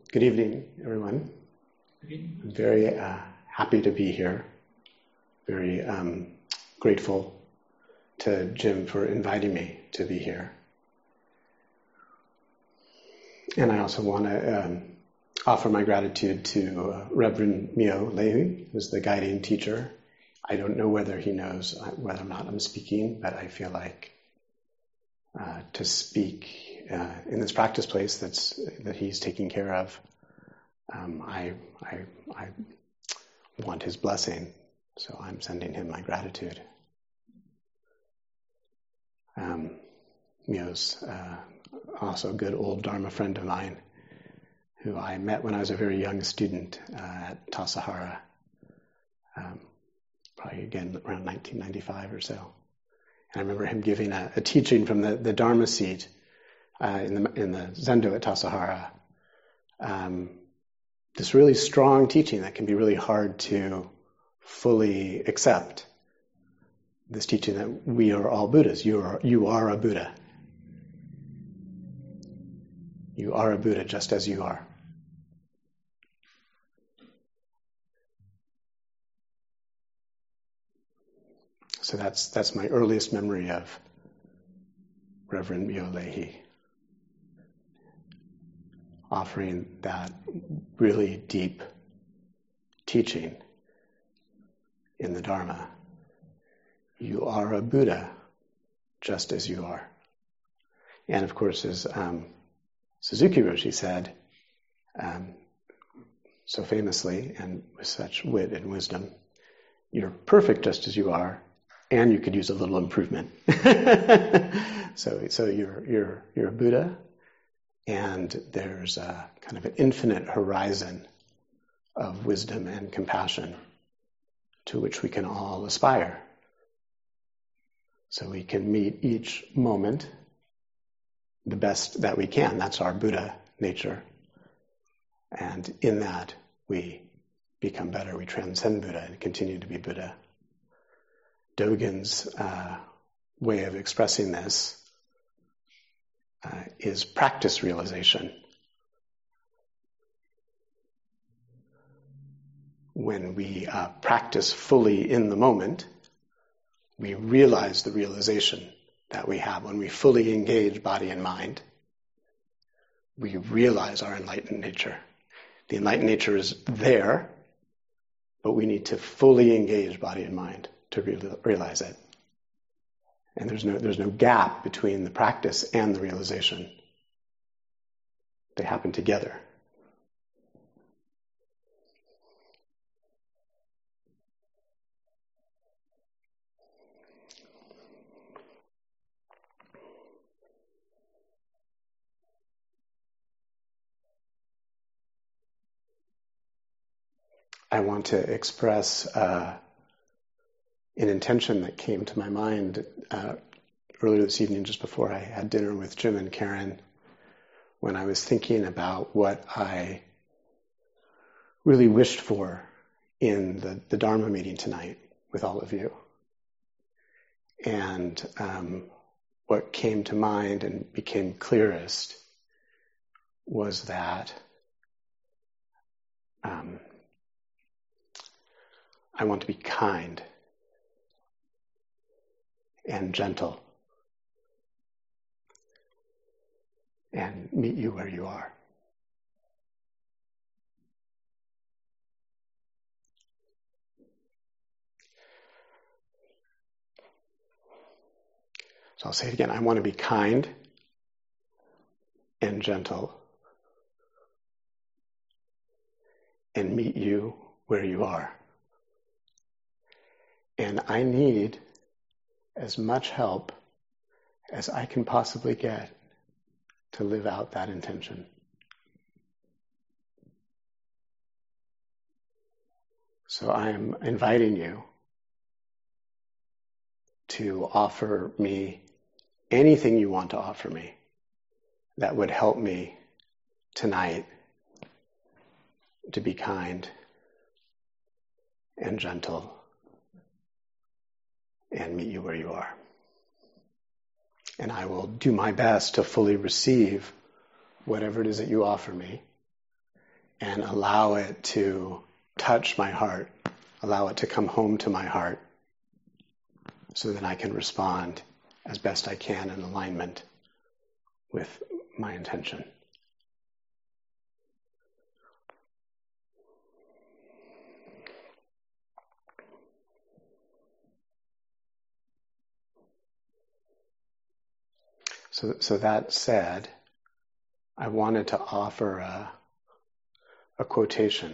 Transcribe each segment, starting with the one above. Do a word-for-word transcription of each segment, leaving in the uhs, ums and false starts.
Good evening, everyone. Good evening. I'm very uh, happy to be here. Very um, grateful to Jim for inviting me to be here. And I also want to um, offer my gratitude to uh, Reverend Myo Lehi, who's the guiding teacher. I don't know whether he knows whether or not I'm speaking, but I feel like uh, to speak uh, in this practice place that's that he's taking care of. Um, I, I, I want his blessing, so I'm sending him my gratitude. Um, Myo's uh, also a good old Dharma friend of mine, who I met when I was a very young student uh, at Tassajara, um, probably again around nineteen ninety-five or so. And I remember him giving a, a teaching from the, the Dharma seat uh, in the in the Zendo at Tassajara. Um, this really strong teaching that can be really hard to fully accept. This teaching that we are all Buddhas. You are you are a Buddha. You are a Buddha just as you are. So that's that's my earliest memory of Reverend Myo Lehi, offering that really deep teaching in the Dharma. You are a Buddha just as you are. And of course, as um, Suzuki Roshi said, um, so famously and with such wit and wisdom, you're perfect just as you are, and you could use a little improvement. so, so you're you're you're a Buddha, and there's a kind of an infinite horizon of wisdom and compassion to which we can all aspire. So we can meet each moment the best that we can. That's our Buddha nature. And in that, we become better. We transcend Buddha and continue to be Buddha. Dogen's uh, way of expressing this uh, is practice realization. When we uh, practice fully in the moment, we realize the realization that we have. When we fully engage body and mind, we realize our enlightened nature. The enlightened nature is there, but we need to fully engage body and mind to re- realize it. And there's no there's no gap between the practice and the realization. They happen together. I want to express uh, an intention that came to my mind uh, earlier this evening, just before I had dinner with Jim and Karen, when I was thinking about what I really wished for in the, the Dharma meeting tonight with all of you. And um, what came to mind and became clearest was that um, I want to be kind and gentle and meet you where you are. So I'll say it again. I want to be kind and gentle and meet you where you are. And I need as much help as I can possibly get to live out that intention. So I am inviting you to offer me anything you want to offer me that would help me tonight to be kind and gentle and meet you where you are. And I will do my best to fully receive whatever it is that you offer me, and allow it to touch my heart, allow it to come home to my heart, so that I can respond as best I can in alignment with my intention. So, so that said, I wanted to offer a, a quotation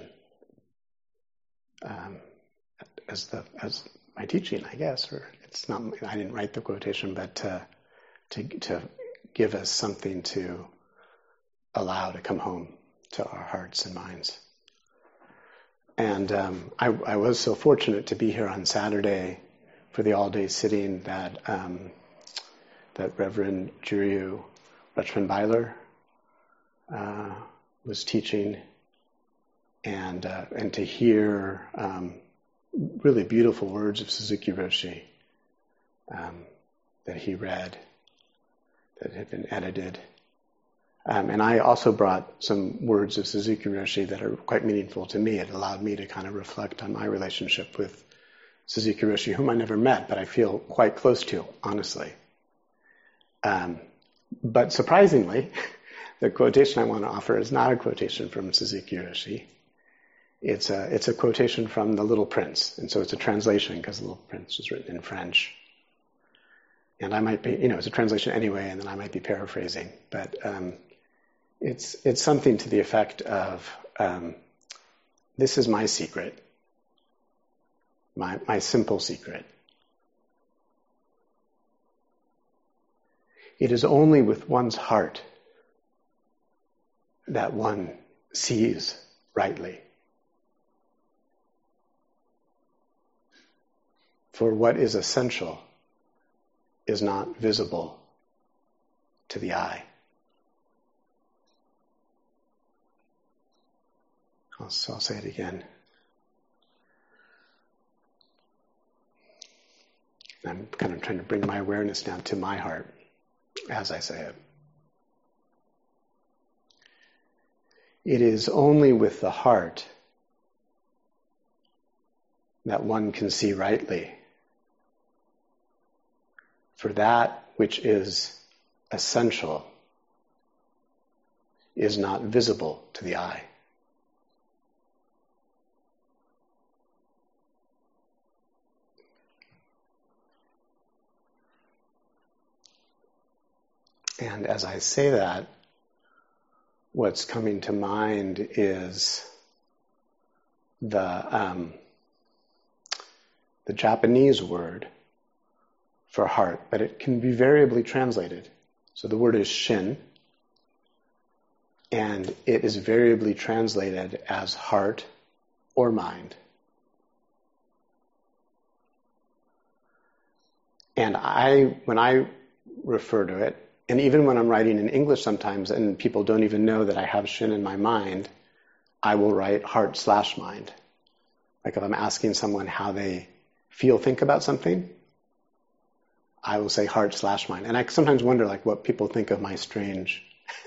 um, as the as my teaching, I guess, or it's not. I didn't write the quotation, but to to, to give us something to allow to come home to our hearts and minds. And um, I, I was so fortunate to be here on Saturday for the all-day sitting that um, that Reverend Juryu Rutschman Beiler uh, was teaching, and uh, and to hear um, really beautiful words of Suzuki Roshi um, that he read, that had been edited. Um, and I also brought some words of Suzuki Roshi that are quite meaningful to me. It allowed me to kind of reflect on my relationship with Suzuki Roshi, whom I never met, but I feel quite close to, honestly. Um, but surprisingly, the quotation I want to offer is not a quotation from Suzuki Roshi. It's a, it's a quotation from The Little Prince. And so it's a translation, because The Little Prince was written in French. And I might be, you know, it's a translation anyway, and then I might be paraphrasing. But um, it's it's something to the effect of, um, this is my secret, my my simple secret. It is only with one's heart that one sees rightly. For what is essential is not visible to the eye. I'll, so I'll say it again. I'm kind of trying to bring my awareness down to my heart as I say it. It is only with the heart that one can see rightly. For that which is essential is not visible to the eye. And as I say that, what's coming to mind is the um, the Japanese word for heart, but it can be variably translated. So the word is shin, and it is variably translated as heart or mind. And I, when I refer to it, and even when I'm writing in English sometimes, and people don't even know that I have shin in my mind, I will write heart slash mind. Like if I'm asking someone how they feel, think about something, I will say heart slash mind. And I sometimes wonder like what people think of my strange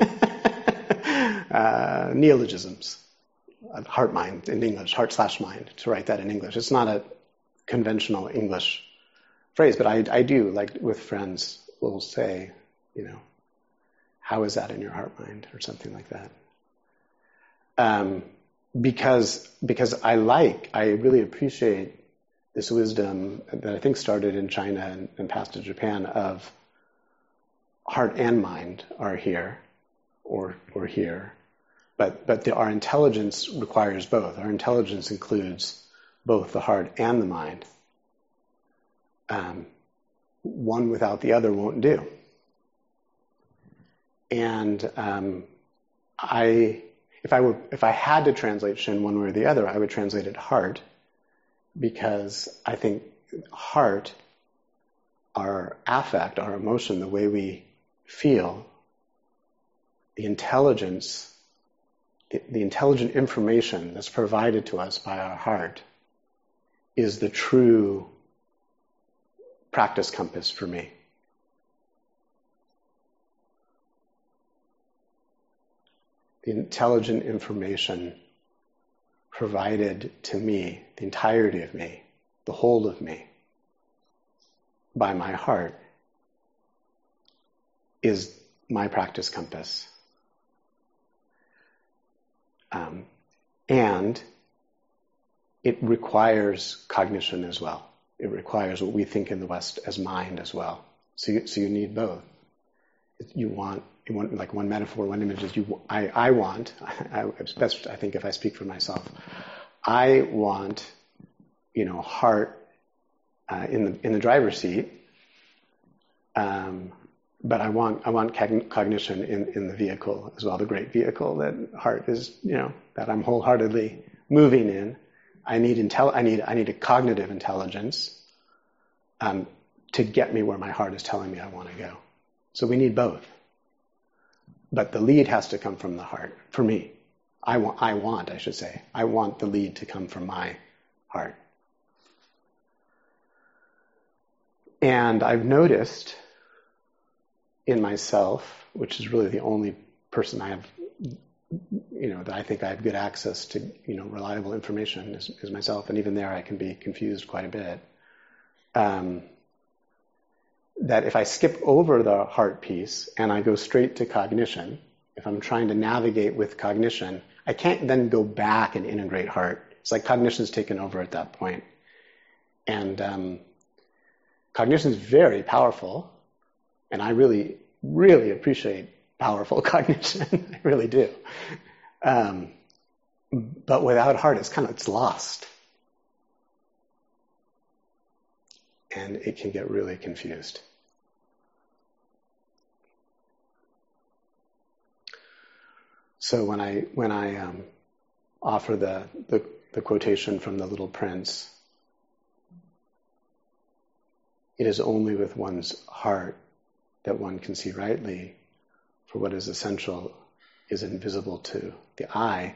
uh, neologisms. Heart mind in English, heart slash mind, to write that in English. It's not a conventional English phrase, but I, I do, like with friends, will say, you know, how is that in your heart mind, or something like that. Um, because because I like, I really appreciate this wisdom that I think started in China and, and passed to Japan of heart and mind are here, or or here, but but the, our intelligence requires both. Our intelligence includes both the heart and the mind. Um, one without the other won't do. And um, I, if I were, if I had to translate shin one way or the other, I would translate it heart, because I think heart, our affect, our emotion, the way we feel, the intelligence, the, the intelligent information that's provided to us by our heart is the true practice compass for me. The intelligent information provided to me, the entirety of me, the whole of me, by my heart, is my practice compass. Um, and it requires cognition as well. It requires what we think in the West as mind as well. So you, so you need both. You want, you want like one metaphor, one image is you. I, I want. I, it's best, I think, if I speak for myself. I want, you know, heart uh, in the in the driver's seat. Um, but I want I want cognition in, in the vehicle as well, the great vehicle that heart is, you know, that I'm wholeheartedly moving in. I need intel. I need I need a cognitive intelligence um, to get me where my heart is telling me I want to go. So we need both. But the lead has to come from the heart. For me, I want. I want. I should say. I want the lead to come from my heart. And I've noticed in myself, which is really the only person I have, you know, that I think I have good access to, you know, reliable information is, is myself. And even there I can be confused quite a bit. Um, that if I skip over the heart piece and I go straight to cognition, if I'm trying to navigate with cognition, I can't then go back and integrate heart. It's like cognition's taken over at that point. And um, cognition is very powerful. And I really, really appreciate powerful cognition. I really do. Um, but without heart, it's kind of, it's lost. And it can get really confused. So when I when I um, offer the, the the quotation from The Little Prince, it is only with one's heart that one can see rightly, for what is essential is invisible to the eye.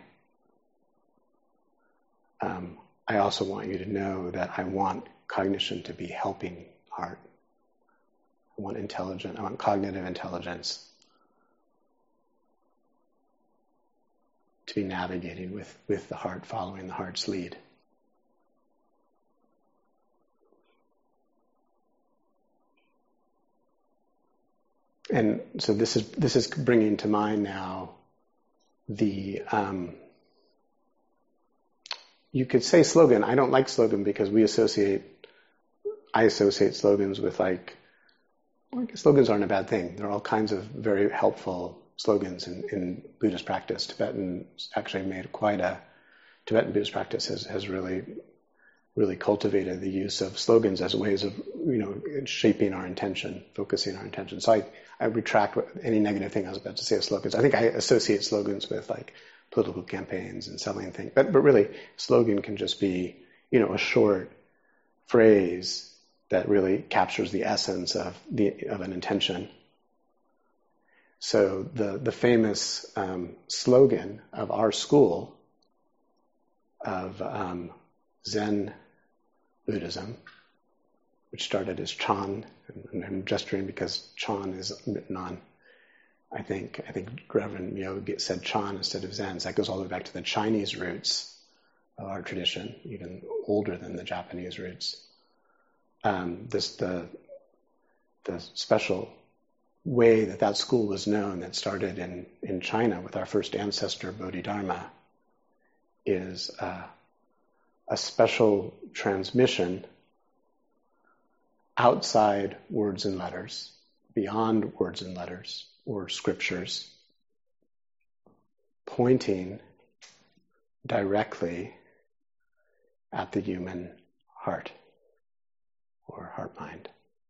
Um, I also want you to know that I want cognition to be helping heart. I want intelligent, I want cognitive intelligence to be navigating with, with the heart, following the heart's lead. And so this is this is bringing to mind now the, um, you could say slogan. I don't like slogan because we associate, I associate slogans with like, well, I guess slogans aren't a bad thing. There are all kinds of very helpful slogans in, in Buddhist practice. Tibetan actually made quite a, Tibetan Buddhist practice has, has really, really cultivated the use of slogans as ways of, you know, shaping our intention, focusing our intention. So I, I retract any negative thing I was about to say of slogans. I think I associate slogans with like political campaigns and selling things. But, but really, slogan can just be, you know, a short phrase that really captures the essence of the of an intention. So the, the famous um, slogan of our school of um, Zen Buddhism, which started as Chan, and I'm gesturing because Chan is written on, I think, I think Reverend Myo said Chan instead of Zen. So that goes all the way back to the Chinese roots of our tradition, even older than the Japanese roots. Um, this the the special way that that school was known, that started in, in China with our first ancestor, Bodhidharma, is uh, a special transmission outside words and letters, beyond words and letters or scriptures, pointing directly at the human heart or heart-mind.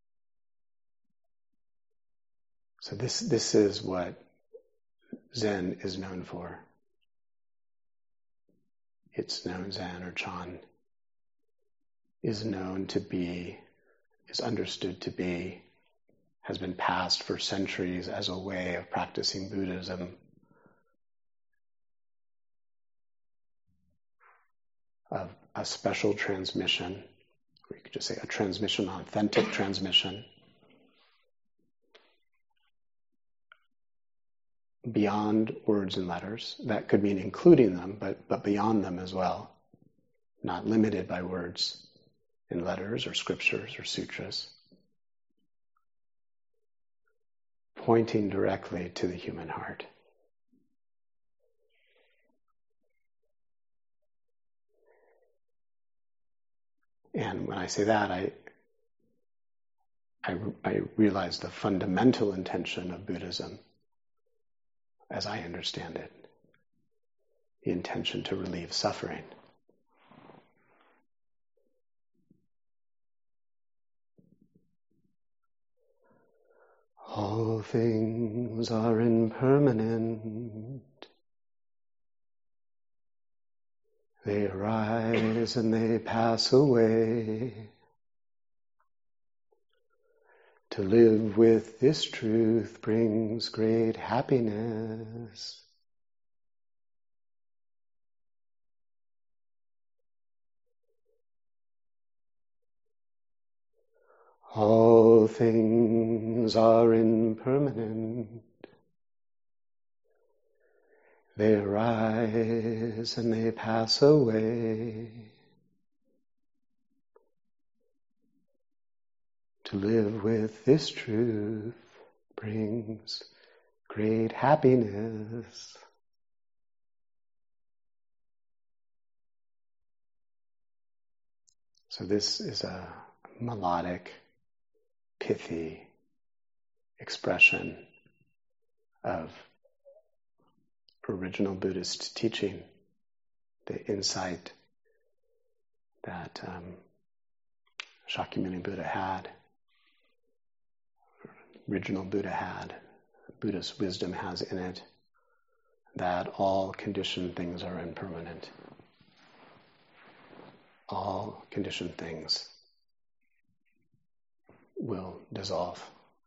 So this this is what Zen is known for. It's known, Zen or Chan is known to be, is understood to be, has been passed for centuries as a way of practicing Buddhism, of a special transmission, or you could just say a transmission, authentic transmission, beyond words and letters. That could mean including them, but, but beyond them as well, not limited by words and letters or scriptures or sutras, pointing directly to the human heart. And when I say that, I, I, I realize the fundamental intention of Buddhism, as I understand it, the intention to relieve suffering. All things are impermanent. They arise and they pass away. To live with this truth brings great happiness. All things are impermanent. They arise and they pass away. To live with this truth brings great happiness. So this is a melodic, pithy expression of original Buddhist teaching, the insight that um, Shakyamuni Buddha had, original Buddha had, Buddhist wisdom has in it, that all conditioned things are impermanent. All conditioned things will dissolve.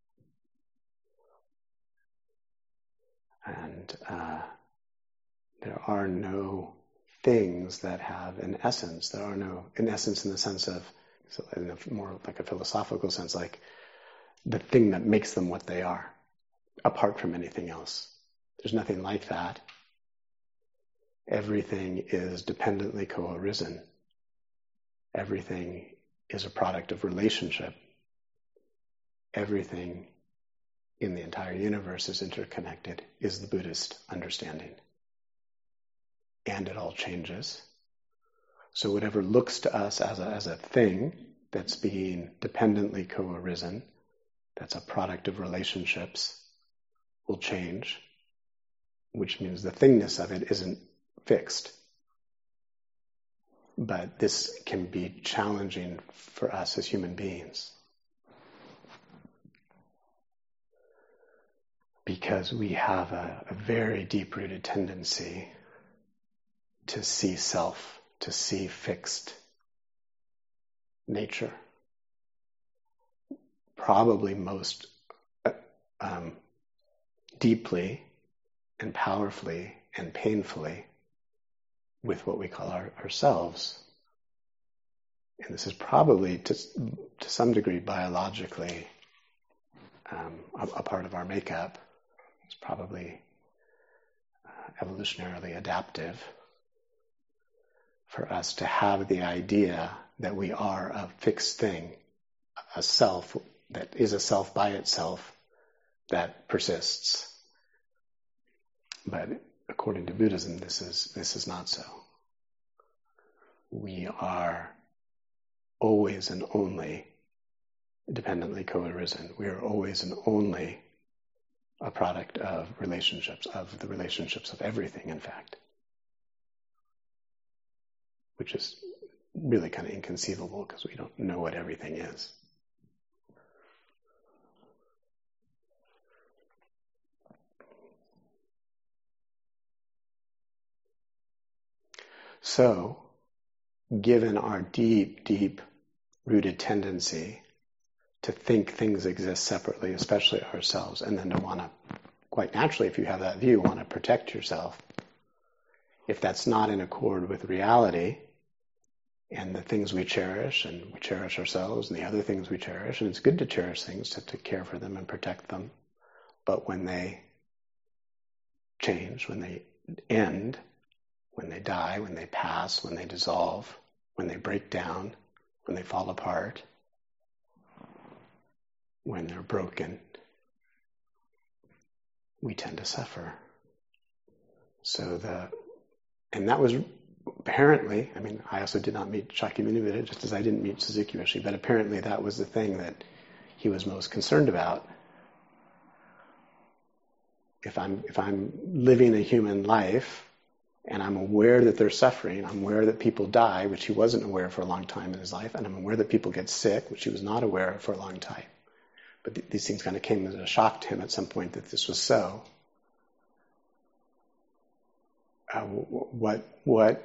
And uh, there are no things that have an essence. There are no, in essence, in the sense of, in a more like a philosophical sense, like the thing that makes them what they are, apart from anything else. There's nothing like that. Everything is dependently co-arisen. Everything is a product of relationship. Everything in the entire universe is interconnected, is the Buddhist understanding. And it all changes. So whatever looks to us as a, as a thing that's being dependently co-arisen, that's a product of relationships, will change, which means the thingness of it isn't fixed. But this can be challenging for us as human beings, because we have a, a very deep-rooted tendency to see self, to see fixed nature. Probably most um, deeply and powerfully and painfully with what we call our, ourselves. And this is probably, to, to some degree, biologically um, a, a part of our makeup. It's probably uh, evolutionarily adaptive for us to have the idea that we are a fixed thing, a self that is a self by itself that persists. But according to Buddhism, this is this is not so. We are always and only dependently co-arisen. We are always and only a product of relationships, of the relationships of everything, in fact. Which is really kind of inconceivable because we don't know what everything is. So, given our deep, deep rooted tendency to think things exist separately, especially ourselves, and then to want to, quite naturally, if you have that view, want to protect yourself, if that's not in accord with reality and the things we cherish, and we cherish ourselves and the other things we cherish, and it's good to cherish things, to, to care for them and protect them, but when they change, when they end, when they die, when they pass, when they dissolve, when they break down, when they fall apart, when they're broken, we tend to suffer. So the, and that was apparently, I mean, I also did not meet Shakyamuni Buddha, just as I didn't meet Suzuki Roshi, but apparently that was the thing that he was most concerned about. If I'm, if I'm living a human life and I'm aware that they're suffering, I'm aware that people die, which he wasn't aware for a long time in his life, and I'm aware that people get sick, which he was not aware of for a long time. But th- these things kind of came as a shock to him at some point that this was so. Uh, what, what,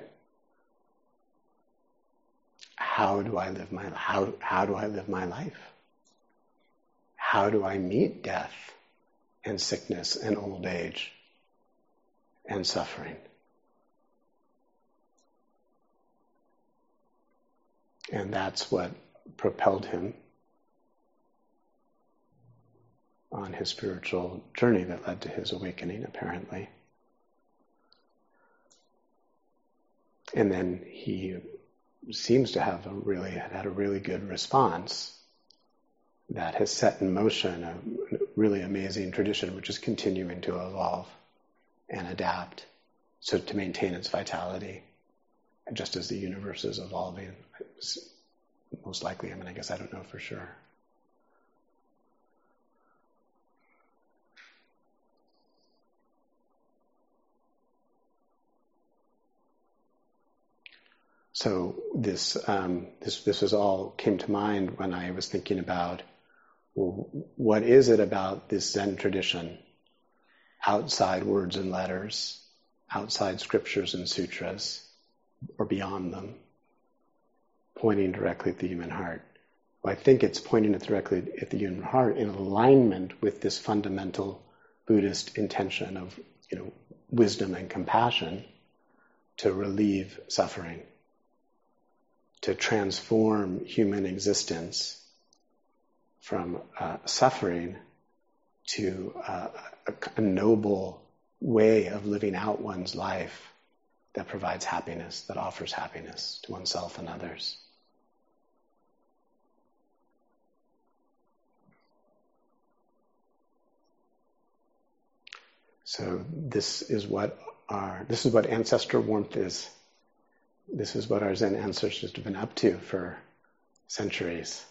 how do I live my, how, how do I live my life? How do I meet death and sickness and old age and suffering? And that's what propelled him on his spiritual journey that led to his awakening, apparently. And then he seems to have a really had a really good response that has set in motion a really amazing tradition, which is continuing to evolve and adapt, so to maintain its vitality, just as the universe is evolving. Most likely, I mean, I guess I don't know for sure. So this um, this this was all came to mind when I was thinking about, well, what is it about this Zen tradition, outside words and letters, outside scriptures and sutras, or beyond them, pointing directly at the human heart? Well, I think it's pointing it directly at the human heart in alignment with this fundamental Buddhist intention of, you know, wisdom and compassion to relieve suffering, to transform human existence from uh, suffering to uh, a, a noble way of living out one's life that provides happiness, that offers happiness to oneself and others. So this is what our, this is what ancestor warmth is. This is what our Zen ancestors have been up to for centuries.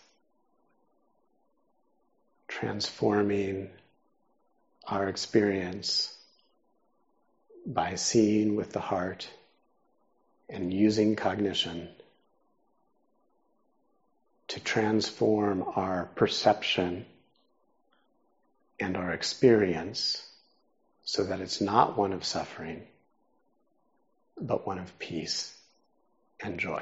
Transforming our experience by seeing with the heart and using cognition to transform our perception and our experience so that it's not one of suffering, but one of peace and joy.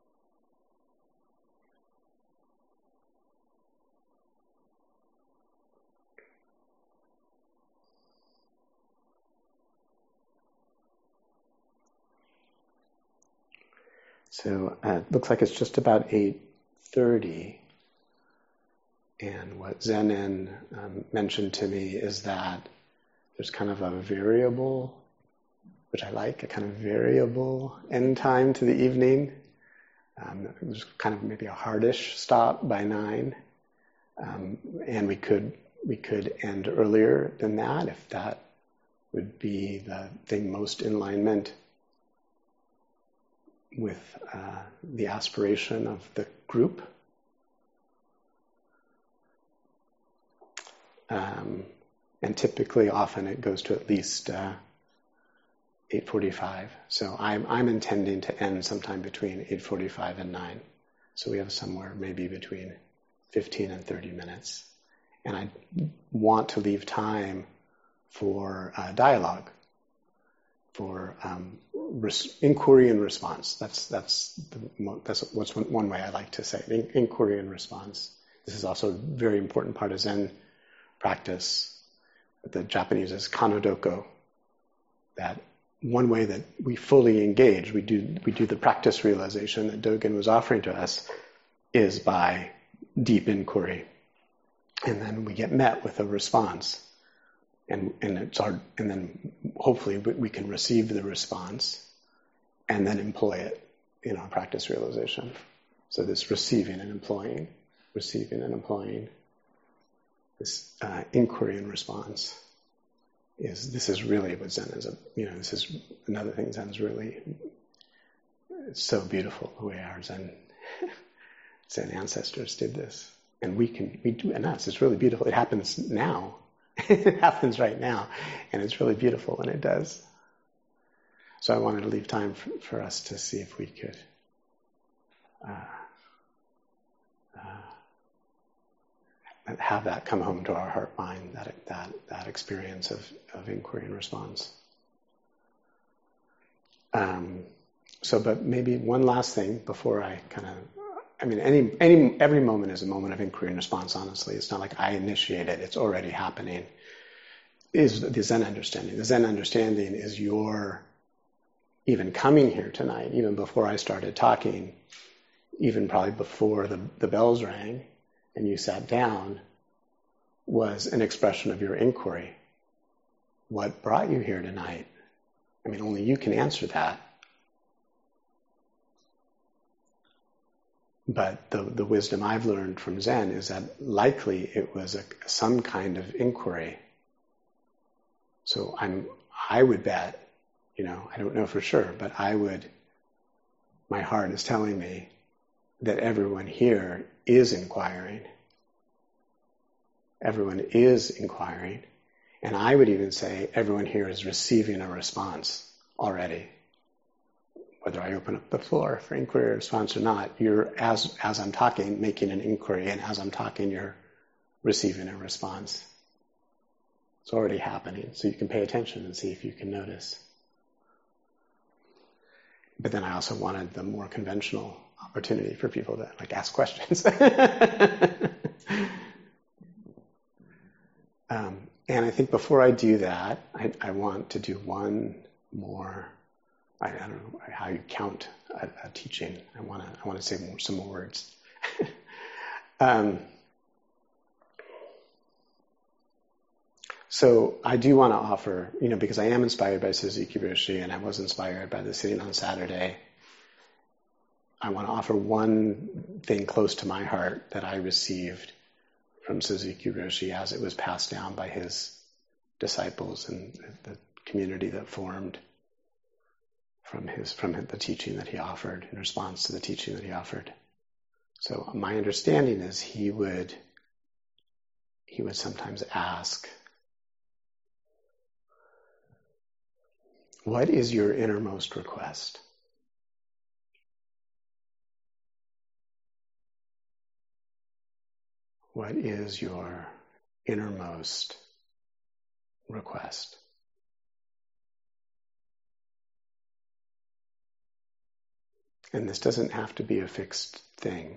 So uh, it looks like it's just about eight thirty, and what Zenin um, mentioned to me is that there's kind of a variable, which I like, a kind of variable end time to the evening. Um, there's kind of maybe a hardish stop by nine, um, and we could we could end earlier than that if that would be the thing most in alignment with uh, the aspiration of the group. Um, and typically, often it goes to at least uh, eight forty-five. So I'm I'm intending to end sometime between eight forty-five and nine. So we have somewhere maybe between fifteen and thirty minutes. And I want to leave time for uh, dialogue, for um, res- inquiry and response. That's that's the, that's what's one, one way I like to say it, in, inquiry and response. This is also a very important part of Zen practice. The Japanese is kanodoko. That one way that we fully engage, we do we do the practice realization that Dogen was offering to us, is by deep inquiry, and then we get met with a response. And, and it's our, and then hopefully we can receive the response and then employ it in our practice realization. So this receiving and employing, receiving and employing, this uh, inquiry and response is, this is really what Zen is, a, you know, this is another thing Zen is really, it's so beautiful the way our Zen, Zen ancestors did this. And we can, we do, and us, it's really beautiful. It happens now. It happens right now. And it's really beautiful when it does. So I wanted to leave time for, for us to see if we could uh, uh, have that come home to our heart mind, that that that experience of, of inquiry and response. Um, so, but maybe one last thing before I kind of, I mean, any any every moment is a moment of inquiry and response. Honestly, it's not like I initiate it; it's already happening. Is the Zen understanding? The Zen understanding is your even coming here tonight, even before I started talking, even probably before the, the bells rang and you sat down, was an expression of your inquiry. What brought you here tonight? I mean, only you can answer that. But the, the wisdom I've learned from Zen is that likely it was a, some kind of inquiry. So I'm, I would bet, you know, I don't know for sure, but I would, my heart is telling me that everyone here is inquiring. Everyone is inquiring. And I would even say everyone here is receiving a response already. Whether I open up the floor for inquiry or response or not, you're, as, as I'm talking, making an inquiry, and as I'm talking, you're receiving a response. It's already happening, so you can pay attention and see if you can notice. But then I also wanted the more conventional opportunity for people to like ask questions. um, and I think before I do that, I, I want to do one more. I, I don't know how you count a, a teaching. I want to. I want to say more, some more words. um, So I do want to offer, you know, because I am inspired by Suzuki Roshi and I was inspired by the sitting on Saturday, I want to offer one thing close to my heart that I received from Suzuki Roshi as it was passed down by his disciples and the community that formed from his from the teaching that he offered in response to the teaching that he offered. So my understanding is he would he would sometimes ask, what is your innermost request? What is your innermost request? And this doesn't have to be a fixed thing.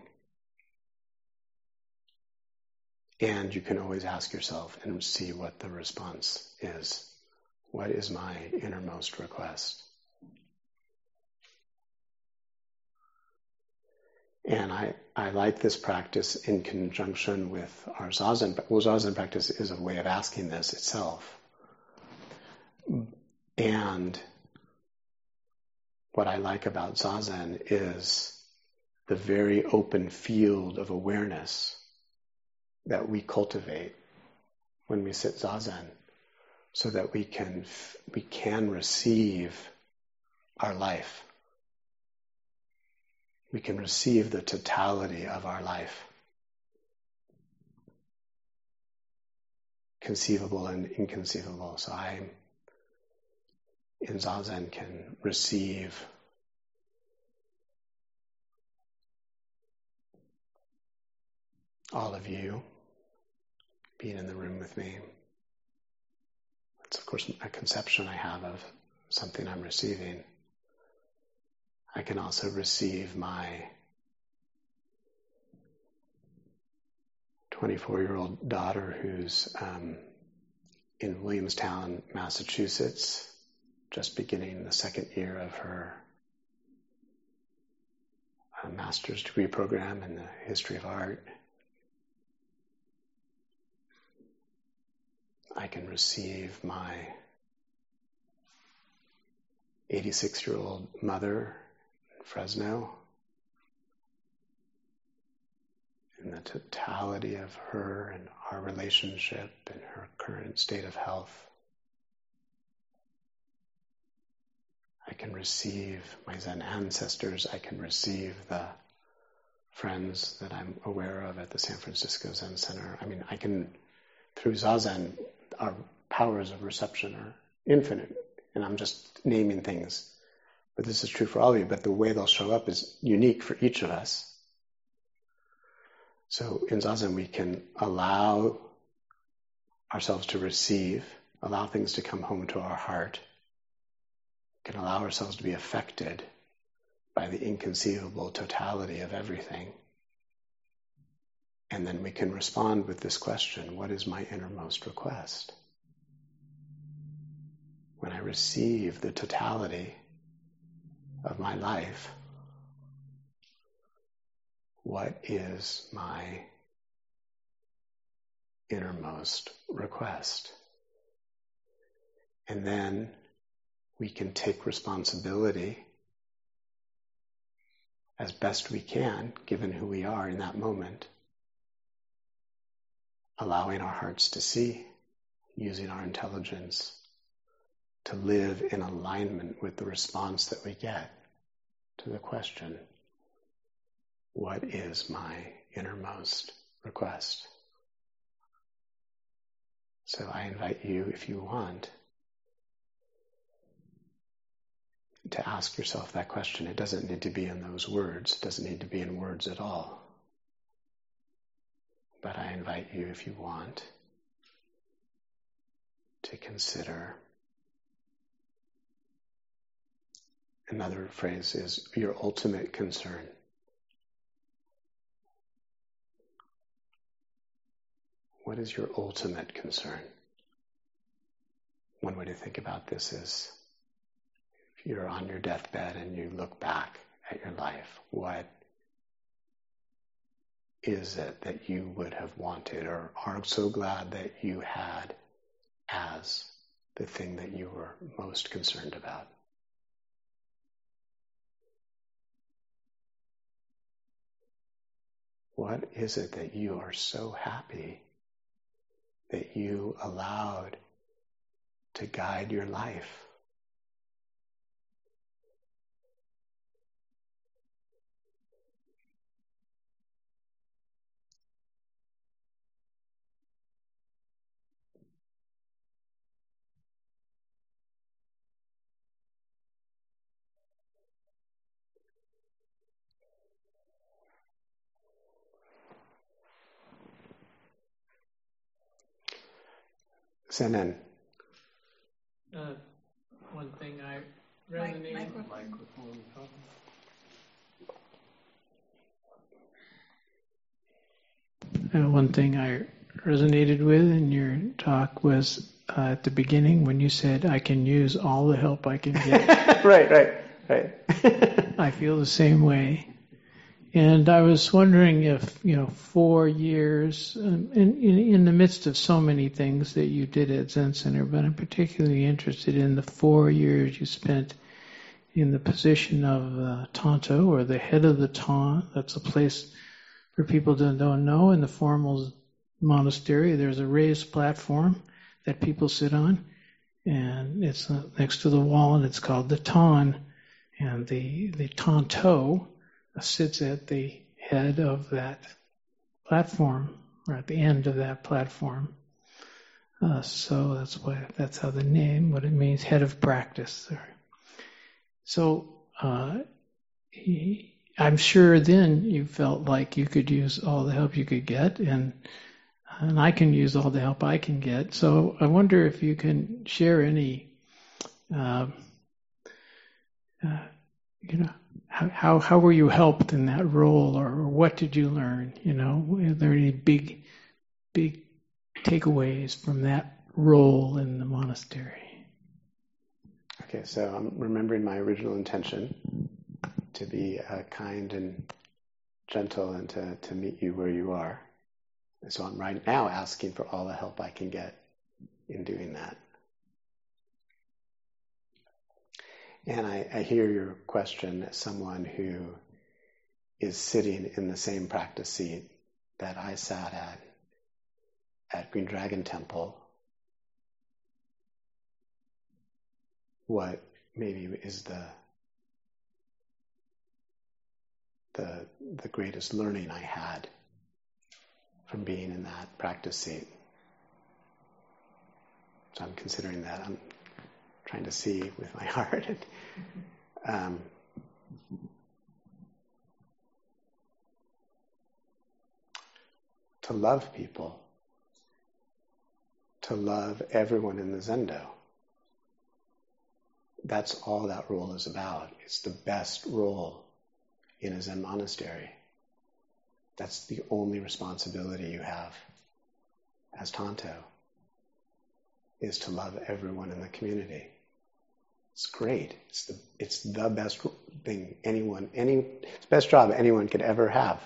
And you can always ask yourself and see what the response is. What is my innermost request? And I, I like this practice in conjunction with our Zazen. Well, Zazen practice is a way of asking this itself. And what I like about Zazen is the very open field of awareness that we cultivate when we sit Zazen, so that we can we can receive our life. We can receive the totality of our life, conceivable and inconceivable. So I, in Zazen, can receive all of you being in the room with me. That's, of course, a conception I have of something I'm receiving. I can also receive my twenty-four-year-old daughter who's um, in Williamstown, Massachusetts, just beginning the second year of her uh, master's degree program in the history of art. I can receive my eighty-six-year-old mother in Fresno and the totality of her and our relationship and her current state of health. I can receive my Zen ancestors. I can receive the friends that I'm aware of at the San Francisco Zen Center. I mean, I can, through Zazen, our powers of reception are infinite. And I'm just naming things. But this is true for all of you, but the way they'll show up is unique for each of us. So in Zazen, we can allow ourselves to receive, allow things to come home to our heart. We can allow ourselves to be affected by the inconceivable totality of everything. And then we can respond with this question, what is my innermost request? When I receive the totality of my life, what is my innermost request? And then we can take responsibility as best we can, given who we are in that moment, allowing our hearts to see, using our intelligence to live in alignment with the response that we get to the question, what is my innermost request? So I invite you, if you want, to ask yourself that question. It doesn't need to be in those words. It doesn't need to be in words at all. But I invite you, if you want, to consider. Another phrase is your ultimate concern. What is your ultimate concern? One way to think about this is, if you're on your deathbed and you look back at your life, what is it that you would have wanted or are so glad that you had as the thing that you were most concerned about? What is it that you are so happy that you allowed to guide your life? Zenon. Uh, one thing I resonated with. Uh, one thing I resonated with in your talk was uh, at the beginning when you said, "I can use all the help I can get." right, right, right. I feel the same way. And I was wondering if, you know, four years, um, in, in, in the midst of so many things that you did at Zen Center, but I'm particularly interested in the four years you spent in the position of uh, Tanto, or the head of the Tan. That's a place for people that don't know. In the formal monastery, there's a raised platform that people sit on, and it's uh, next to the wall, and it's called the Tan. And the, the Tanto sits at the head of that platform, or at the end of that platform. Uh, so that's why that's how the name, what it means, head of practice. So uh, he, I'm sure then you felt like you could use all the help you could get, and and I can use all the help I can get. So I wonder if you can share any, uh, uh, you know, How, how how were you helped in that role, or what did you learn? You know, were there any big big takeaways from that role in the monastery? Okay, so I'm remembering my original intention to be uh, kind and gentle and to, to meet you where you are. And so I'm right now asking for all the help I can get. in doing that. And I, I hear your question as someone who is sitting in the same practice seat that I sat at at Green Dragon Temple. What maybe is the the the greatest learning I had from being in that practice seat. So I'm considering that. I'm trying to see with my heart. um, to love people, to love everyone in the Zendo. That's all that role is about. It's the best role in a Zen monastery. That's the only responsibility you have as Tanto, is to love everyone in the community. It's great. It's the it's the best thing anyone any it's the best job anyone could ever have.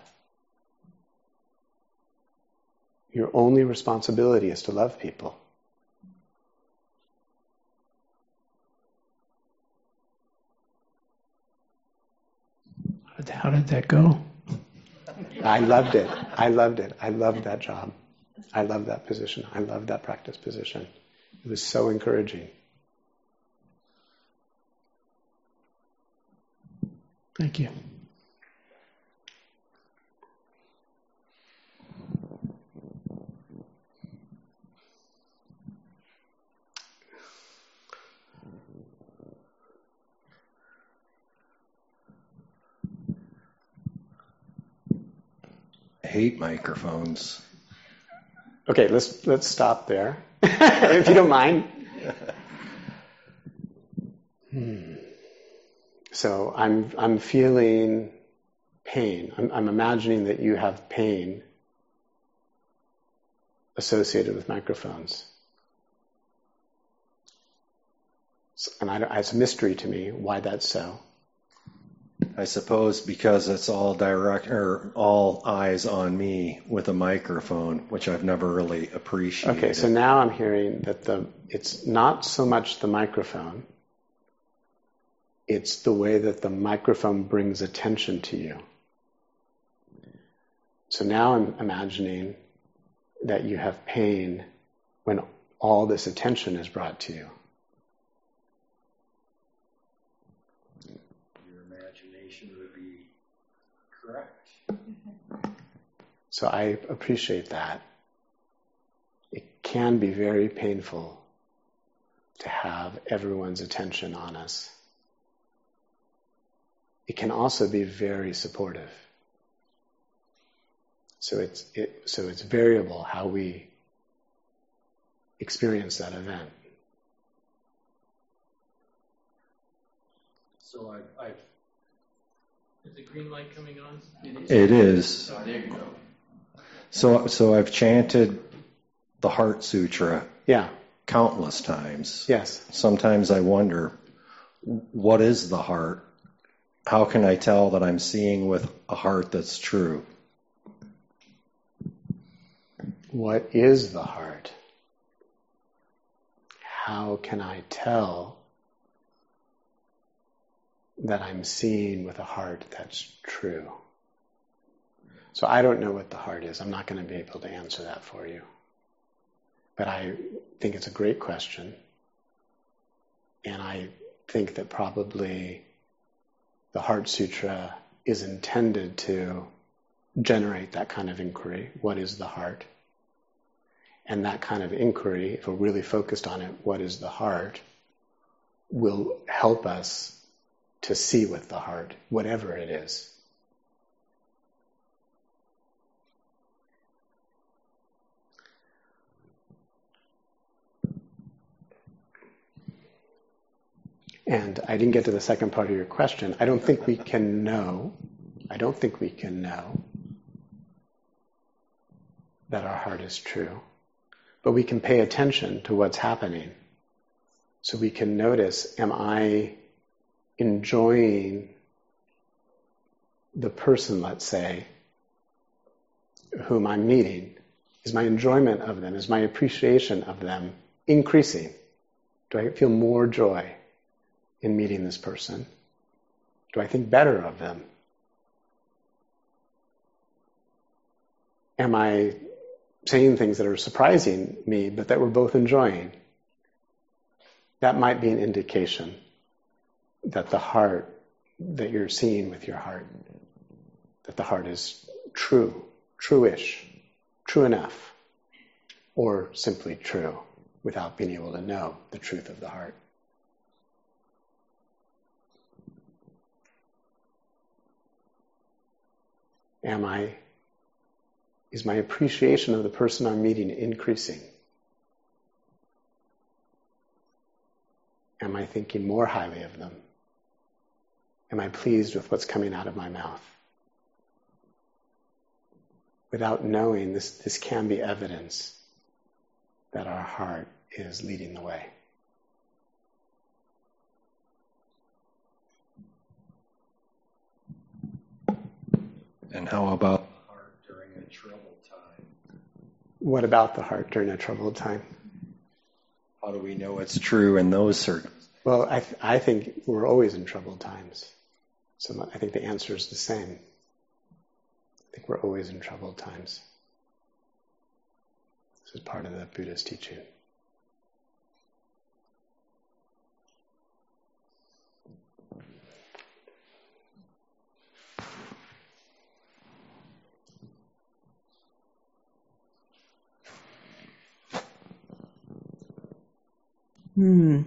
Your only responsibility is to love people. How did that go? I loved it. I loved it. I loved that job. I loved that position. I loved that practice position. It was so encouraging. Thank you. I hate microphones. Okay, let's let's stop there, if you don't mind. Hmm. So I'm I'm feeling pain. I'm, I'm imagining that you have pain associated with microphones, so, and I, it's a mystery to me why that's so. I suppose because it's all direct or all eyes on me with a microphone, which I've never really appreciated. Okay, so now I'm hearing that the it's not so much the microphone, it's the way that the microphone brings attention to you. So now I'm imagining that you have pain when all this attention is brought to you. Would be correct. So I appreciate that. It can be very painful to have everyone's attention on us. It can also be very supportive. So it's it, so it's variable how we experience that event. So I've, I've Is the green light coming on? It is. Oh, there you go. So, so I've chanted the Heart Sutra Yeah. countless times. Yes. Sometimes I wonder, what is the heart? How can I tell that I'm seeing with a heart that's true? What is the heart? How can I tell that I'm seeing with a heart that's true? So I don't know what the heart is. I'm not going to be able to answer that for you. But I think it's a great question. And I think that probably the Heart Sutra is intended to generate that kind of inquiry. What is the heart? And that kind of inquiry, if we're really focused on it, what is the heart, will help us to see with the heart, whatever it is. And I didn't get to the second part of your question. I don't think we can know, I don't think we can know that our heart is true. But we can pay attention to what's happening. So we can notice, am I enjoying the person, let's say, whom I'm meeting? Is my enjoyment of them, is my appreciation of them increasing? Do I feel more joy in meeting this person? Do I think better of them? Am I saying things that are surprising me, but that we're both enjoying? That might be an indication that the heart, that you're seeing with your heart, that the heart is true, true-ish, true enough, or simply true, without being able to know the truth of the heart. Am I, is my appreciation of the person I'm meeting increasing? Am I thinking more highly of them? Am I pleased with what's coming out of my mouth? Without knowing, this, this can be evidence that our heart is leading the way. And how about the heart during a troubled time? What about the heart during a troubled time? How do we know it's true in those circumstances? Well, I, th- I think we're always in troubled times. So I think the answer is the same. I think we're always in troubled times. This is part of the Buddha's teaching. Hmm.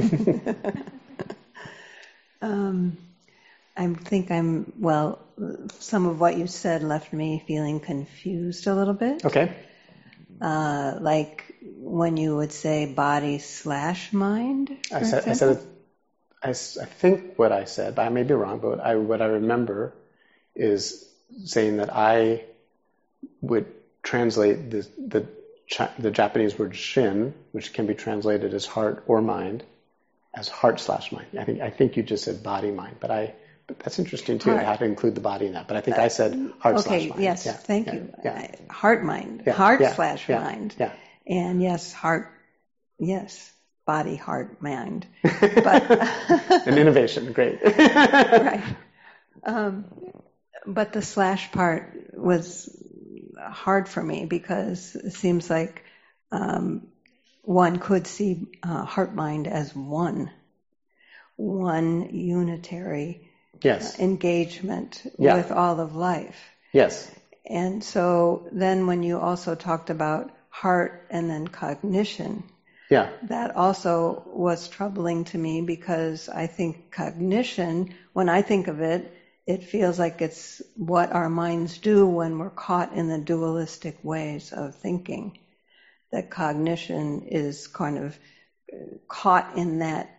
um, I think I'm, well, some of what you said left me feeling confused a little bit. Okay. Uh, like when you would say body slash mind. I said, I said, it, I, I think what I said, but I may be wrong, but I, what I remember is saying that I would translate the, the the Japanese word shin, which can be translated as heart or mind, as heart slash mind. I think I think you just said body mind, but I but that's interesting too. Heart. I had to include the body in that, but I think uh, I said heart okay, slash mind. Yes, yeah, thank yeah, you. Yeah. Heart mind, yeah, heart yeah, slash yeah, mind, yeah, and yes, heart, yes, body, heart, mind. But an innovation, great. Right. Um, but the slash part was hard for me because it seems like um, one could see uh, heart-mind as one, one unitary yes. uh, engagement yeah. with all of life. Yes. And so then when you also talked about heart and then cognition, yeah. that also was troubling to me because I think cognition, when I think of it, it feels like it's what our minds do when we're caught in the dualistic ways of thinking. That cognition is kind of caught in that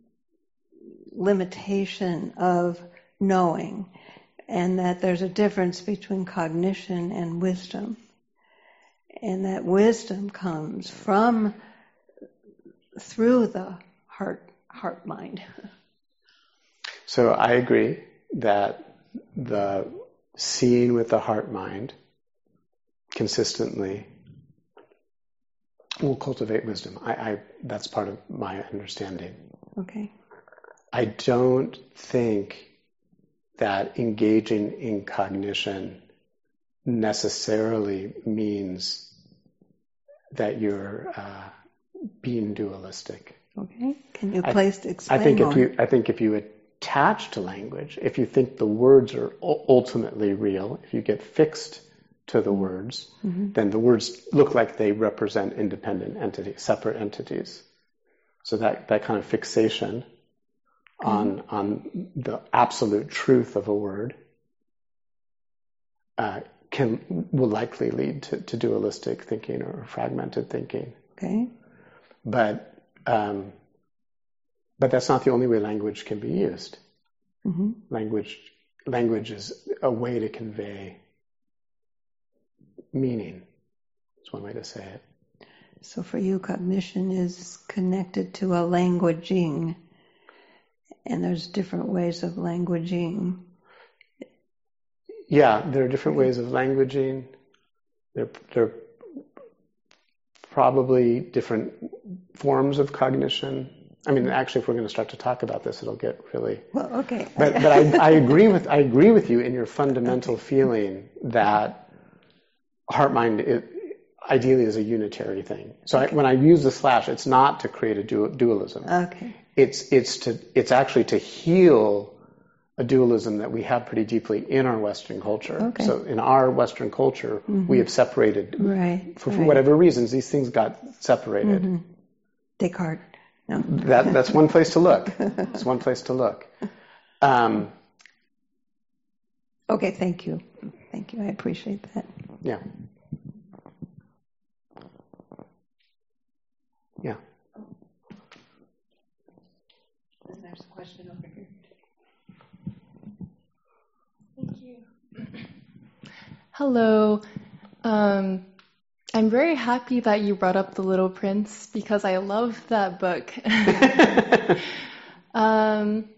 limitation of knowing, and that there's a difference between cognition and wisdom. And that wisdom comes from, through the heart, heart mind. So I agree that the seeing with the heart mind consistently will cultivate wisdom. I, I that's part of my understanding. Okay. I don't think that engaging in cognition necessarily means that you're uh, being dualistic. Okay. Can you please explain I think more? if you I think if you attach to language, if you think the words are ultimately real, if you get fixed to the words, mm-hmm. then the words look like they represent independent entities, separate entities. So that, that kind of fixation mm-hmm. on on the absolute truth of a word uh, can will likely lead to, to dualistic thinking or fragmented thinking. Okay. But um, but that's not the only way language can be used. Mm-hmm. Language language is a way to convey meaning. That's one way to say it. So for you, cognition is connected to a languaging, and there's different ways of languaging. Yeah, there are different ways of languaging. There, there are probably different forms of cognition. I mean, actually, if we're going to start to talk about this, it'll get really. Well, okay. But but I, I agree with I agree with you in your fundamental okay. feeling that heart mind it, ideally is a unitary thing. So okay. I, when I use the slash, it's not to create a du- dualism. Okay. It's it's to it's actually to heal a dualism that we have pretty deeply in our Western culture. Okay. So in our Western culture, mm-hmm. we have separated right. for, for right. whatever reasons. These things got separated. Mm-hmm. Descartes. No. That that's one place to look. It's one place to look. Um, okay. Thank you. Thank you. I appreciate that. Yeah. Yeah. There's a question over here. Thank you. Hello. Um, I'm very happy that you brought up The Little Prince because I love that book. um,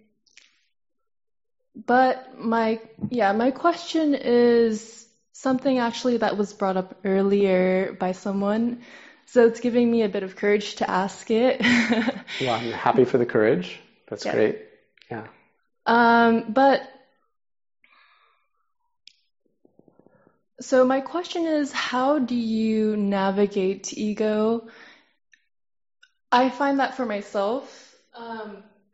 but my, yeah, my question is something actually that was brought up earlier by someone. So it's giving me a bit of courage to ask it. Well, I'm happy for the courage. That's yeah. great. Yeah. Um, but so my question is, how do you navigate ego? I find that for myself, um,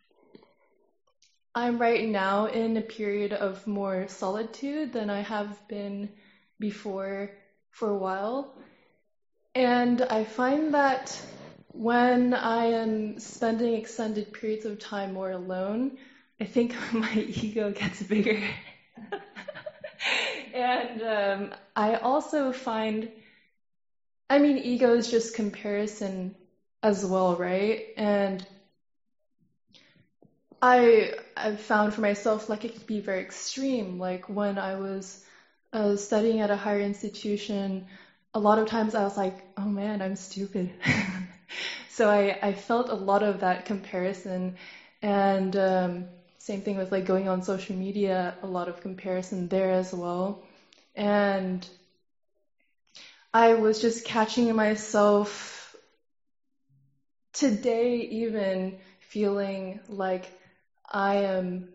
I'm right now in a period of more solitude than I have been before for a while. And I find that when I am spending extended periods of time more alone, I think my ego gets bigger. And um, I also find, I mean, ego is just comparison as well, right? And I, I've found for myself, like, it could be very extreme. Like, when I was uh, studying at a higher institution, a lot of times I was like, oh man, I'm stupid. So I, I felt a lot of that comparison. And um, same thing with like going on social media, a lot of comparison there as well. And I was just catching myself today even feeling like I am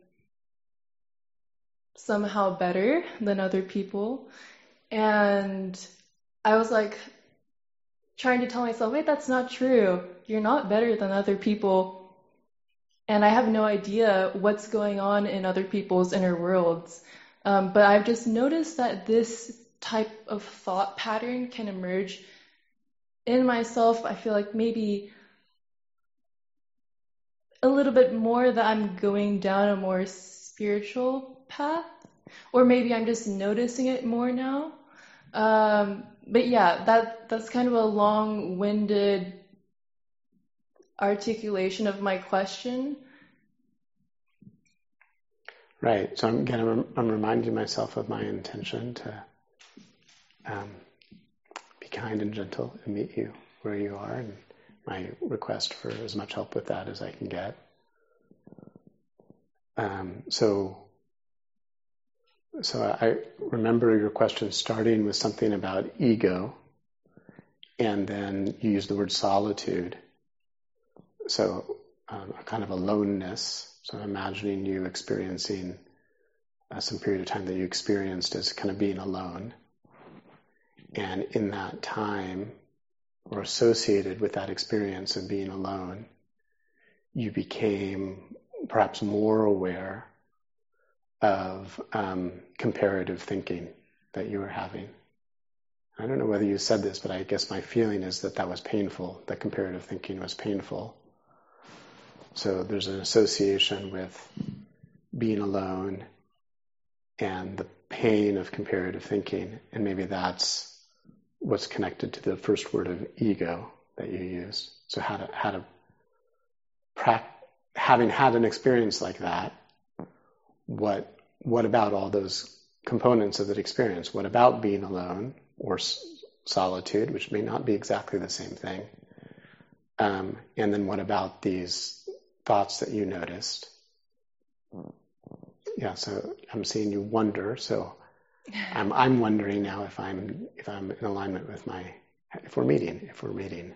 somehow better than other people. And I was like trying to tell myself, wait, that's not true. You're not better than other people. And I have no idea what's going on in other people's inner worlds. Um, but I've just noticed that this type of thought pattern can emerge in myself. I feel like maybe a little bit more that I'm going down a more spiritual path. Or maybe I'm just noticing it more now. Um, but yeah, that that's kind of a long-winded articulation of my question. Right. So I'm, again, I'm, I'm reminding myself of my intention to um, be kind and gentle and meet you where you are, and my request for as much help with that as I can get. Um, so. So I remember your question starting with something about ego, and then you used the word solitude. So um, a kind of aloneness. So I'm imagining you experiencing uh, some period of time that you experienced as kind of being alone. And in that time, or associated with that experience of being alone, you became perhaps more aware of um, comparative thinking that you were having. I don't know whether you said this, but I guess my feeling is that that was painful, that comparative thinking was painful. So there's an association with being alone and the pain of comparative thinking, and maybe that's what's connected to the first word of ego that you used. So how to, how to, pra- having had an experience like that, What what about all those components of that experience? What about being alone or s- solitude, which may not be exactly the same thing? Um, and then what about these thoughts that you noticed? Yeah, so I'm seeing you wonder. So I'm I'm wondering now if I'm if I'm in alignment with my If we're meeting, if we're meeting.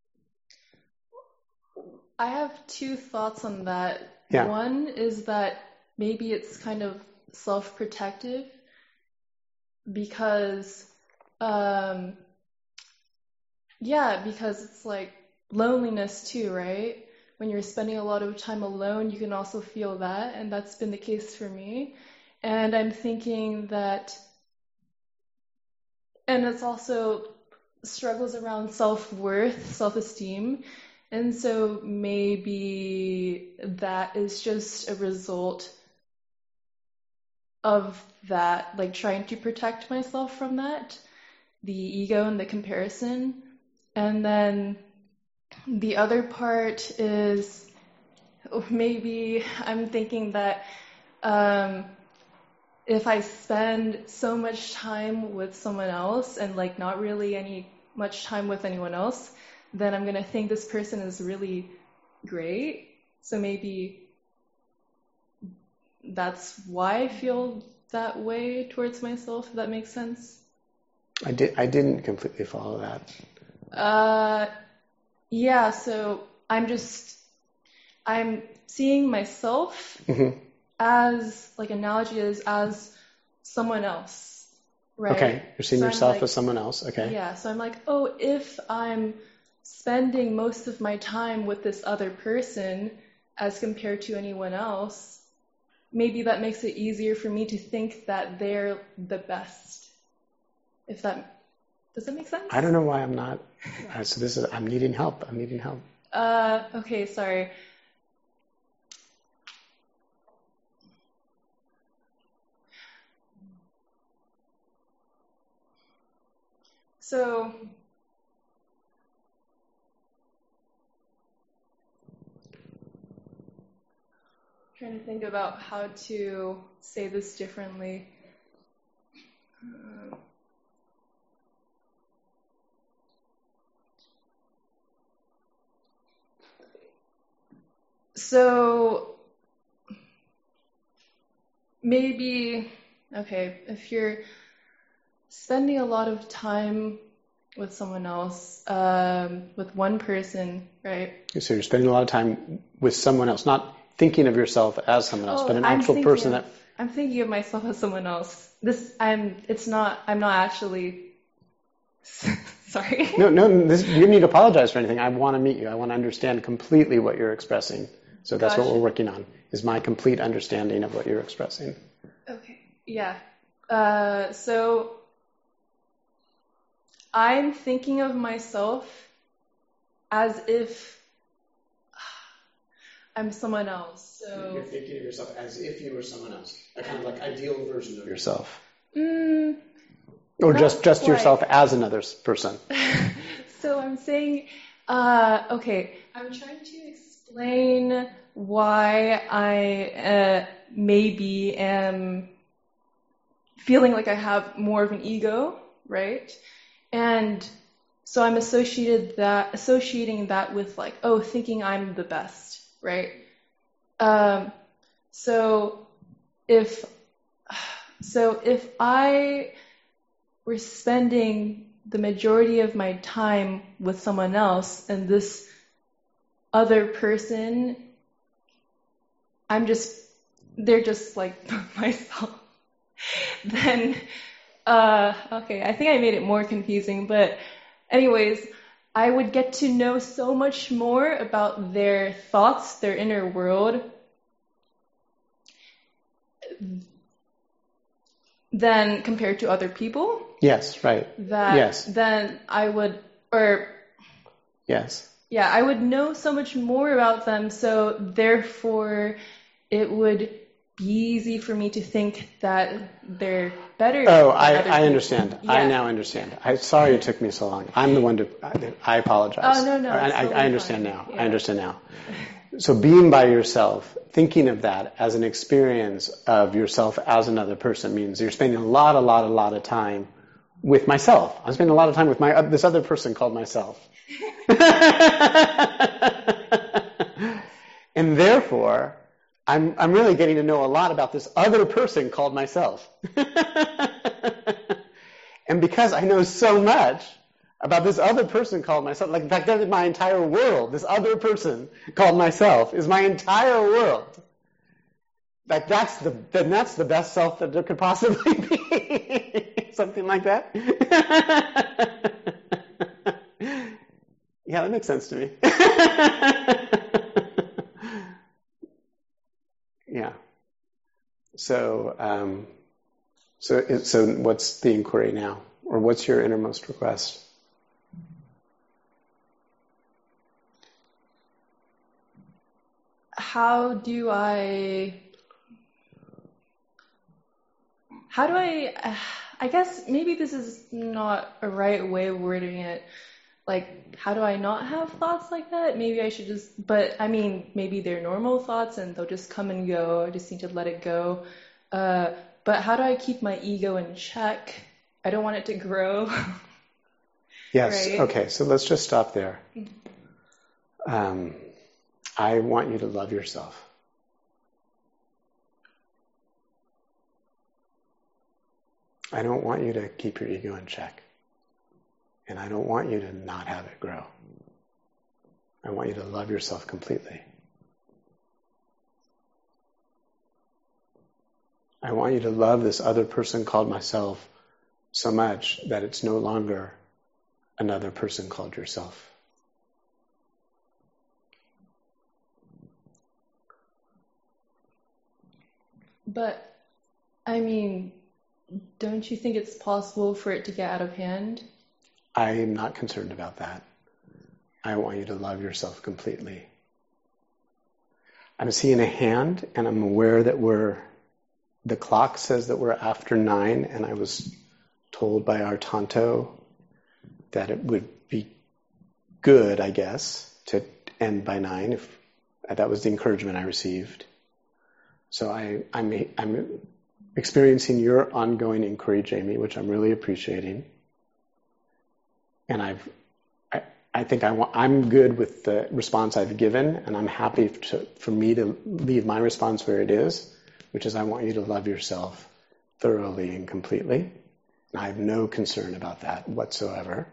I have two thoughts on that. Yeah. One is that maybe it's kind of self-protective because, um, yeah, because it's like loneliness too, right? When you're spending a lot of time alone, you can also feel that, and that's been the case for me. And I'm thinking that, and it's also struggles around self-worth, self-esteem. And so maybe that is just a result of that, like trying to protect myself from that, the ego and the comparison. And then the other part is maybe I'm thinking that um, if I spend so much time with someone else and like not really any much time with anyone else, then I'm going to think this person is really great. So maybe that's why I feel that way towards myself, if that makes sense. I did. I didn't completely follow that. Uh, yeah. So I'm just I'm seeing myself Mm-hmm. as like analogy is as someone else, right? Okay, you're seeing So I'm yourself like- as someone else. Okay. Yeah. So I'm like, oh, if I'm spending most of my time with this other person as compared to anyone else, maybe that makes it easier for me to think that they're the best. If that does that make sense? I don't know why I'm not. Uh, so this is. I'm needing help. I'm needing help. Uh, okay, sorry. So, trying to think about how to say this differently. Um, So maybe, okay, if you're spending a lot of time with someone else, um, with one person, right? So you're spending a lot of time with someone else, not thinking of yourself as someone else, Oh, but an I'm actual thinking person of- that. I'm thinking of myself as someone else. This, I'm, it's not, I'm not actually, sorry. No, no. This, you don't need to apologize for anything. I want to meet you. I want to understand completely what you're expressing. So that's what Gotcha. we're working on. Is my complete understanding of what you're expressing. Okay, yeah. Uh, so I'm thinking of myself as if I'm someone else. So, thinking of yourself as if you were someone else, a kind of like ideal version of yourself, mm, or Not just just quite. yourself as another s- person. so I'm saying, uh, okay, I'm trying to explain why I uh, maybe am feeling like I have more of an ego, right? And so I'm associated that associating that with like, oh, thinking I'm the best, right? Um, so if so if I were spending the majority of my time with someone else and this other person, I'm just, they're just like myself, then, uh, okay, I think I made it more confusing, but anyways, I would get to know so much more about their thoughts, their inner world, than compared to other people. Yes, right. That Yes. then I would, or Yes. yeah, I would know so much more about them, so therefore it would be easy for me to think that they're better. Oh, than I, other I people. understand. I Yeah. now understand. I sorry it took me so long. I'm the one to. I, I apologize. Oh, no, no, I, it's I, totally I understand fine. now. Yeah. I understand now. So being by yourself, thinking of that as an experience of yourself as another person means you're spending a lot, a lot, a lot of time with myself. I'm spending a lot of time with my uh, this other person called myself. And therefore, I'm I'm really getting to know a lot about this other person called myself. And because I know so much, about this other person called myself. Like, in fact, that is my entire world. This other person called myself is my entire world. Like, that's the, then that's the best self that there could possibly be. Something like that. Yeah, that makes sense to me. Yeah. So, um, so, it, so what's the inquiry now? Or what's your innermost request? How do I, how do I, I guess maybe this is not a right way of wording it. Like, how do I not have thoughts like that? Maybe I should just, but I mean, maybe they're normal thoughts and they'll just come and go. I just need to let it go. Uh, but how do I keep my ego in check? I don't want it to grow. Yes. Right? Okay. So let's just stop there. Um, I want you to love yourself. I don't want you to keep your ego in check. And I don't want you to not have it grow. I want you to love yourself completely. I want you to love this other person called myself so much that it's no longer another person called yourself. But, I mean, don't you think it's possible for it to get out of hand? I am not concerned about that. I want you to love yourself completely. I'm seeing a hand, and I'm aware that we're, the clock says that we're after nine, and I was told by our Tanto that it would be good, I guess, to end by nine, if that was the encouragement I received. So I, I'm, I'm experiencing your ongoing inquiry, Jamie, which I'm really appreciating. And I've, I, I think I want, I'm good with the response I've given, and I'm happy to, for me to leave my response where it is, which is I want you to love yourself thoroughly and completely. And I have no concern about that whatsoever.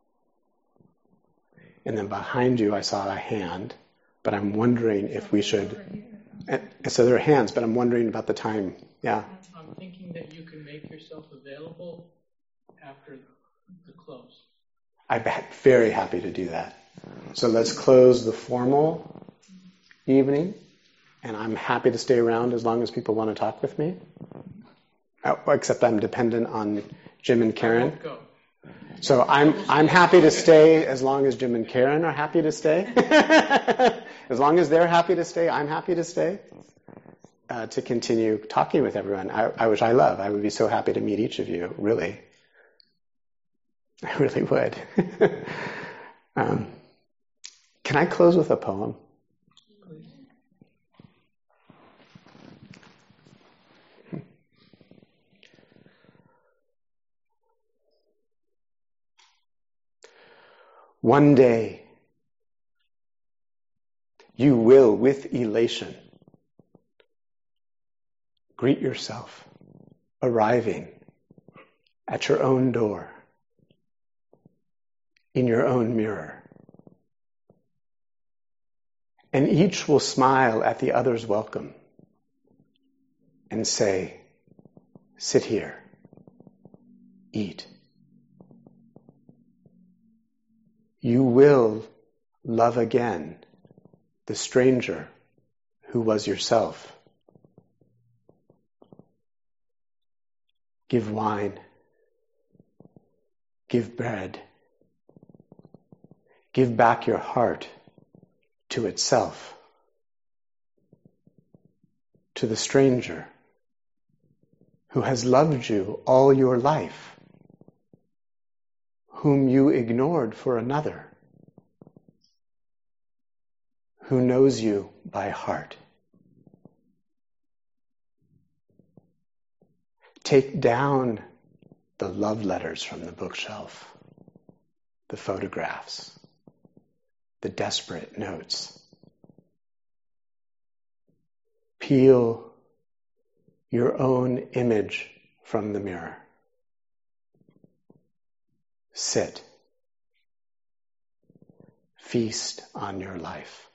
And then behind you, I saw a hand, but I'm wondering if we should. And so there are hands, but I'm wondering about the time. Yeah. I'm thinking that you can make yourself available after the close. I'm very happy to do that. So let's close the formal evening, and I'm happy to stay around as long as people want to talk with me. Oh, except I'm dependent on Jim and Karen. I won't go. So I'm I'm happy to stay as long as Jim and Karen are happy to stay. As long as they're happy to stay, I'm happy to stay. Uh, to continue talking with everyone, I, I which I love. I would be so happy to meet each of you. Really, I really would. um, can I close with a poem? One day, you will, with elation, greet yourself arriving at your own door, in your own mirror. And each will smile at the other's welcome and say, sit here, eat. You will love again the stranger who was yourself. Give wine, give bread, give back your heart to itself, to the stranger who has loved you all your life, whom you ignored for another, who knows you by heart. Take down the love letters from the bookshelf, the photographs, the desperate notes. Peel your own image from the mirror. Sit Feast on your life.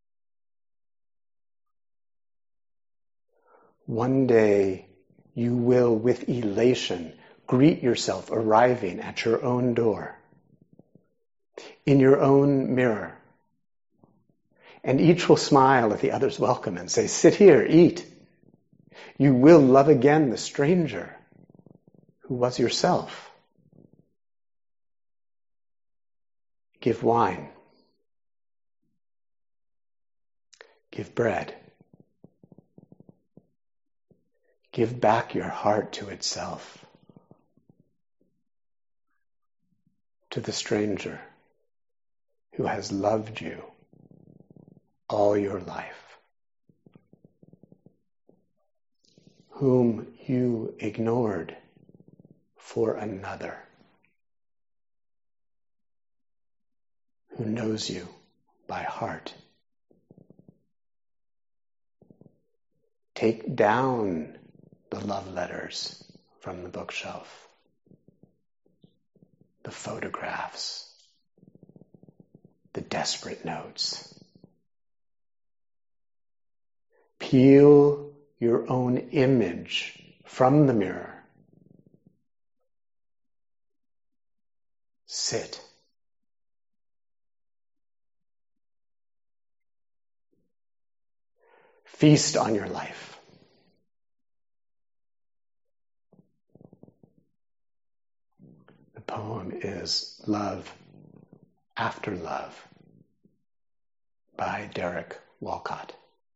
One day you will, with elation, greet yourself arriving at your own door, in your own mirror. And each will smile at the other's welcome and say, sit here, eat. You will love again the stranger who was yourself. Give wine. Give bread. Give back your heart to itself, to the stranger who has loved you all your life, whom you ignored for another, who knows you by heart. Take down the love letters from the bookshelf, the photographs, the desperate notes. Peel your own image from the mirror. Sit. Feast on your life. The poem is Love After Love by Derek Walcott.